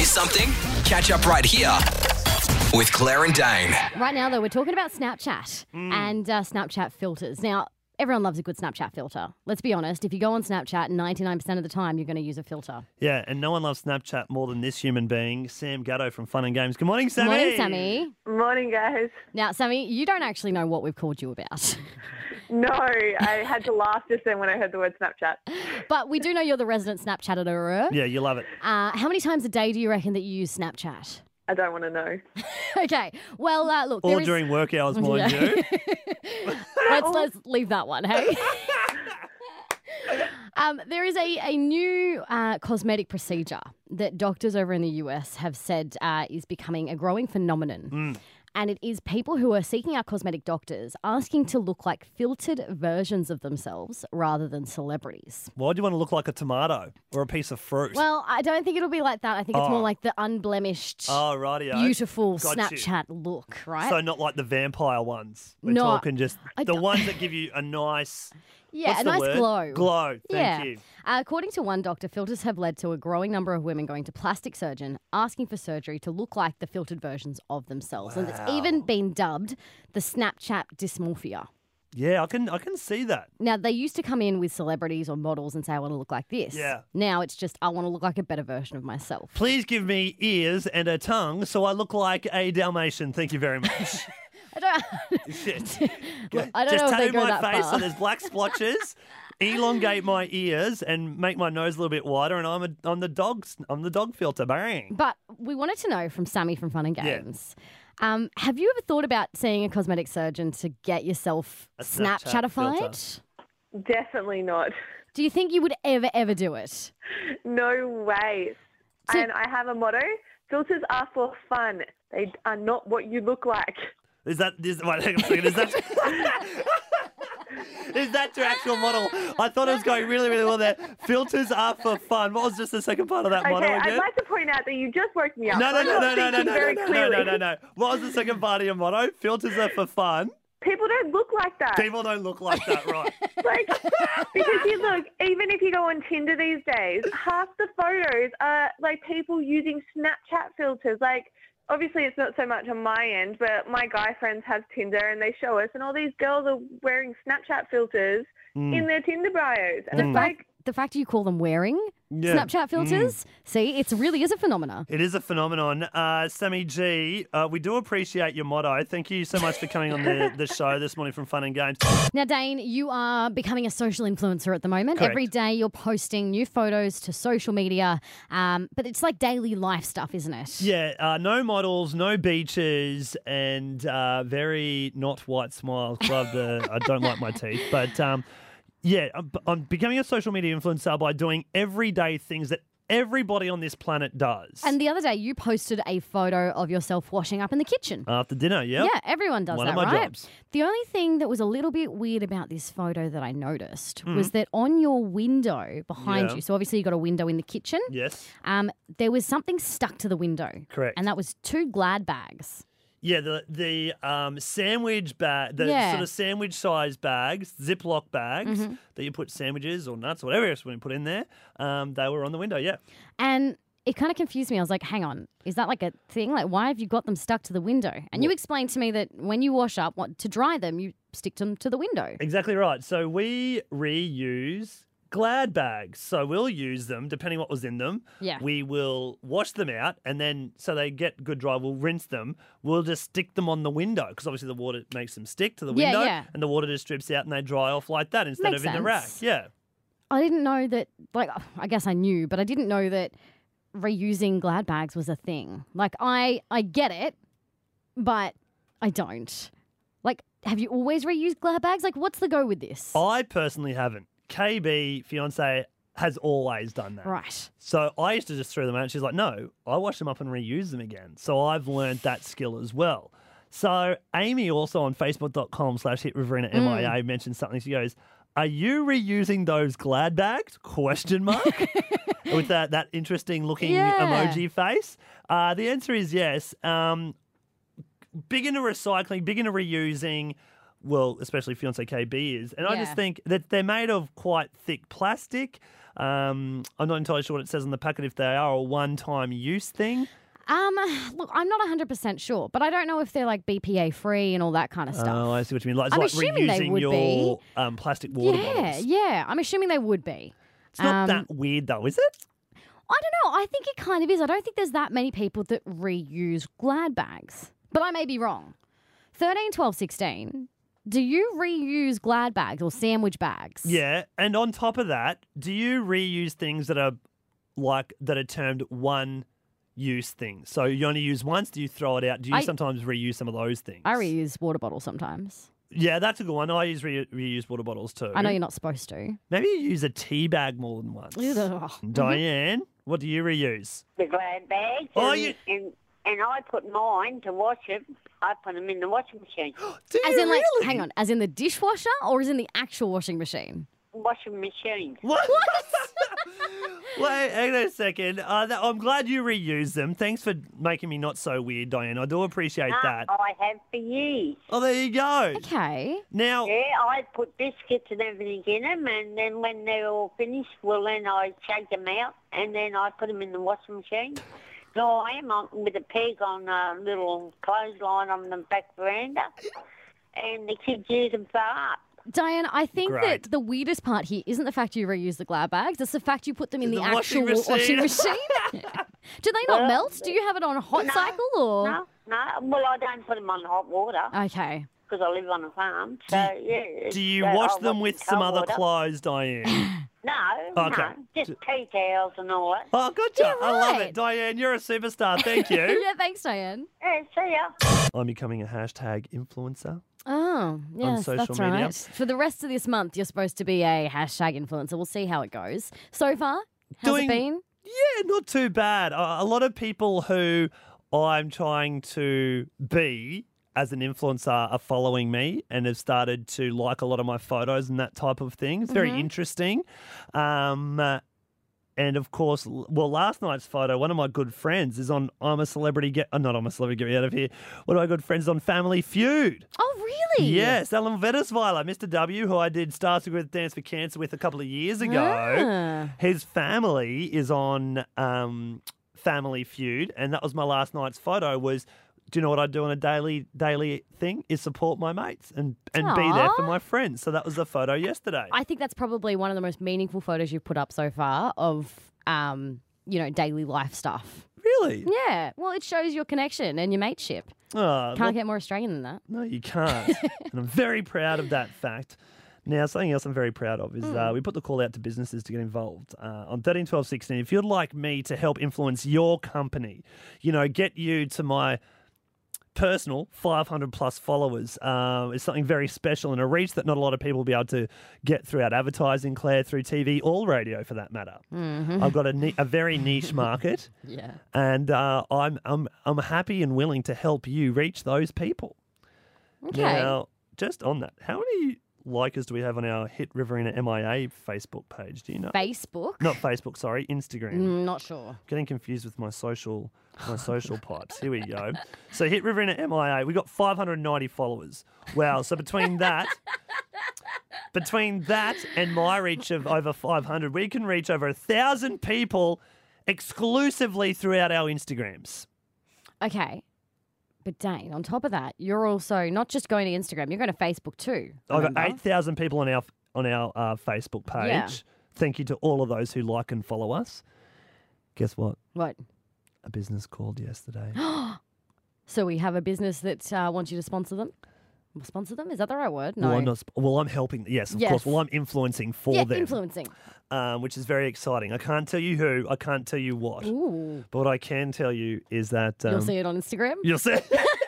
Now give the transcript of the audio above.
missed something? Catch up right here with Claire and Dane. Right now, though, we're talking about Snapchat and Snapchat filters. Now, everyone loves a good Snapchat filter. Let's be honest. If you go on Snapchat, 99% of the time, you're going to use a filter. Yeah, and no one loves Snapchat more than this human being, Sam Gatto from Fun and Games. Good morning, Sammy. Morning, Sammy. Morning, guys. Now, Sammy, you don't actually know what we've called you about. No, I had to laugh just then when I heard the word Snapchat. But we do know you're the resident Snapchatter. Yeah, you love it. How many times a day do you reckon that you use Snapchat? I don't want to know. Okay. Well, look. Or there is- during work hours, mind you. Let's leave that one, hey? There is a new cosmetic procedure that doctors over in the US have said is becoming a growing phenomenon. And it is people who are seeking out cosmetic doctors asking to look like filtered versions of themselves rather than celebrities. Why do you want to look like a tomato or a piece of fruit? Well, I don't think it'll be like that. I think it's more like the unblemished, oh, rightio. beautiful Got you. Snapchat look, right? So not like the vampire ones. We're No, talking just I the don't- ones that give you a nice... Yeah, what's a the nice word? glow. Glow, thank you. According to one doctor, filters have led to a growing number of women going to plastic surgeon asking for surgery to look like the filtered versions of themselves. And it's even been dubbed the Snapchat dysmorphia. Yeah, I can see that. Now, they used to come in with celebrities or models and say, I want to look like this. Yeah. Now it's just, I want to look like a better version of myself. Please give me ears and a tongue so I look like a Dalmatian. Thank you very much. I don't, Shit. Look, I don't Just know if they tattoo go my that face far. so there's black splotches, elongate my ears and make my nose a little bit wider, and I'm the dog filter. Bang. But we wanted to know from Sammy from Fun and Yeah. Games. Have you ever thought about seeing a cosmetic surgeon to get yourself A Snapchat Snapchatified? Definitely not. Do you think you would ever do it? No way. So- And I have a motto, filters are for fun. They are not what you look like. Wait, hang on a second. Is that your actual model? I thought it was going really, really well there. Filters are for fun. What was just the second part of that model Okay, again? I'd like to point out that you just woke me up. No. I'm not thinking very clearly. What was the second part of your motto? Filters are for fun. People don't look like that. People don't look like that, right? Like, because you look, even if you go on Tinder these days, half the photos are like people using Snapchat filters. Like, obviously it's not so much on my end, but my guy friends have Tinder and they show us, and all these girls are wearing Snapchat filters in their Tinder bios. And it's like, The fact you call them wearing Yeah. Snapchat filters, see, it really is a phenomena. It is a phenomenon. Sammy G, we do appreciate your motto. Thank you so much for coming on the show this morning from Fun and Games. Now, Dane, you are becoming a social influencer at the moment. Correct. Every day you're posting new photos to social media, but it's like daily life stuff, isn't it? Yeah, no models, no beaches, and very not white smiles. I don't like my teeth, but yeah, I'm becoming a social media influencer by doing everyday things that everybody on this planet does. And the other day you posted a photo of yourself washing up in the kitchen. After dinner, yeah. Yeah, everyone does One that, of my right? jobs. The only thing that was a little bit weird about this photo that I noticed was that on your window behind Yeah. you, so obviously you got a window in the kitchen, Yes. there was something stuck to the window. Correct. And that was 2 Glad bags. Yeah, the sandwich bag, the Yeah. sort of sandwich size bags, Ziploc bags that you put sandwiches or nuts or whatever else you put in there, they were on the window, yeah. And it kind of confused me. I was like, hang on, is that like a thing? Like, why have you got them stuck to the window? And you explained to me that when you wash up, to dry them, you stick them to the window. Exactly right. So we reuse Glad bags. So we'll use them depending what was in them. Yeah. We will wash them out and then so they get good dry, we'll rinse them. We'll just stick them on the window because obviously the water makes them stick to the Yeah, window yeah. and the water just drips out and they dry off like that instead Makes of in the rack. sense. Yeah. I didn't know that, like, I guess I knew, but I didn't know that reusing Glad bags was a thing. Like, I get it, but I don't. Like, have you always reused Glad bags? Like, what's the go with this? I personally haven't. KB, fiance, has always done that. Right. So I used to just throw them out and she's like, no, I wash them up and reuse them again. So I've learned that skill as well. So Amy also on facebook.com/hitriverina MIA mentioned something. She goes, are you reusing those Glad bags? Question mark. With that interesting looking Yeah. emoji face. The answer is yes. Big into recycling, big into reusing. Well, especially fiance KB is. And I just Yeah. think that they're made of quite thick plastic. I'm not entirely sure what it says on the packet if they are a one-time use thing. Look, I'm not 100% sure, but I don't know if they're like BPA free and all that kind of stuff. Oh, I see what you mean. Like, it's I'm like assuming they reusing would your plastic water bottles. Yeah. I'm assuming they would be. It's not that weird though, is it? I don't know. I think it kind of is. I don't think there's that many people that reuse Glad bags, but I may be wrong. 13, 12, 16. Do you reuse Glad bags or sandwich bags? Yeah, and on top of that, do you reuse things that are termed one-use things? So you only use once. Do you throw it out? Do you sometimes reuse some of those things? I reuse water bottles sometimes. Yeah, that's a good one. I use reuse water bottles too. I know you're not supposed to. Maybe you use a tea bag more than once. Ugh. Diane, what do you reuse? The Glad bags. Oh, and I put mine to wash it. I put them in the washing machine. Do As you in, really? hang on, as in the dishwasher or as in the actual washing machine? Washing machine. What? Wait, hang on a second. I'm glad you reuse them. Thanks for making me not so weird, Diane. I do appreciate that. I have for years. Oh, there you go. Okay. Now, Yeah, I put biscuits and everything in them, and then when they're all finished, then I shake them out, and then I put them in the washing machine. So I am with a peg on a little clothesline on the back veranda, and the kids use them for art. Diane, I think Great. that the weirdest part here isn't the fact you reuse the Glad bags, it's the fact you put them in the washing actual machine. washing machine. Do they not melt? Do you have it on a hot No, cycle or? No. Well, I don't put them on hot water Okay. because I live on a farm. So, yeah. do you so wash I them wash with in some cold other water. clothes, Diane? No, Okay. no, just tea towels and all that. Oh, gotcha. Yeah, I love right. it. Diane, you're a superstar. Thank you. Yeah, thanks, Diane. Yeah, see ya. I'm becoming a hashtag influencer. Oh, yes, social that's media. right. For the rest of this month, you're supposed to be a hashtag influencer. We'll see how it goes. So far, how's it been? Yeah, not too bad. A lot of people who I'm trying to be as an influencer are following me and have started to like a lot of my photos and that type of thing. It's very interesting. And of course, last night's photo, one of my good friends is on I'm a Celebrity, Get Me Out of Here. One of my good friends is on Family Feud. Oh, really? Yes, Alan Vettisweiler, Mr. W, who I did Starting with Dance for Cancer with a couple of years ago. Ah. His family is on Family Feud, and that was my last night's photo was, do you know what I do on a daily thing? Is support my mates and be there for Aw. my friends. So that was the photo yesterday. I think that's probably one of the most meaningful photos you've put up so far of, daily life stuff. Really? Yeah. Well, it shows your connection and your mateship. Oh, Can't get more Australian than that. no, you can't. And I'm very proud of that fact. Now, something else I'm very proud of is we put the call out to businesses to get involved on 13, 12, 16. If you'd like me to help influence your company, get you to my personal 500 plus followers is something very special and a reach that not a lot of people will be able to get throughout advertising, Claire, through TV or radio for that matter. I've got a very niche market, Yeah. and I'm happy and willing to help you reach those people. Okay. Now, just on that, how many likers do we have on our Hit Riverina MIA Facebook page? Do you know? Facebook? Not Facebook, sorry, Instagram. Not sure. Getting confused with my social pipes. Here we go. So Hit Riverina MIA, we got 590 followers. Wow. So between that and my reach of over 500, we can reach over 1,000 people exclusively throughout our Instagrams. Okay. But Dane, on top of that, you're also not just going to Instagram, you're going to Facebook too. Over remember? 8,000 people on our Facebook page. Yeah. Thank you to all of those who like and follow us. Guess what? What? A business called yesterday. So we have a business that wants you to sponsor them? Sponsor them? Is that the right word? No. Well, I'm helping. Yes, of Yes. course. Well, I'm influencing for yeah, them. influencing. Which is very exciting. I can't tell you who. I can't tell you what. Ooh. But what I can tell you is that You'll see it on Instagram? You'll see.